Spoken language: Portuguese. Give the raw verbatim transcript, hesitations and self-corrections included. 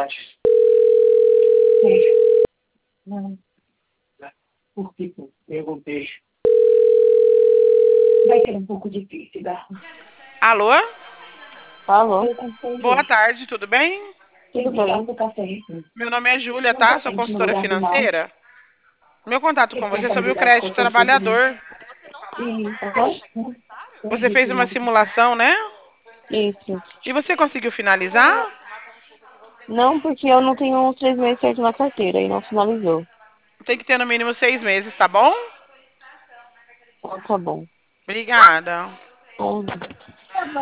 É. Não. Por que eu perguntei? Vai ser um pouco difícil, tá? Alô? Alô? Boa tarde, tudo bem? Tudo bem? Meu nome é Júlia, tá? Sou consultora financeira. Meu contato com você é sobre o crédito trabalhador. Você fez uma simulação, né? Isso. E você conseguiu finalizar? Não, porque eu não tenho uns três meses certo na carteira e não finalizou. Tem que ter no mínimo seis meses, tá bom? Então, tá bom. Obrigada. Bom.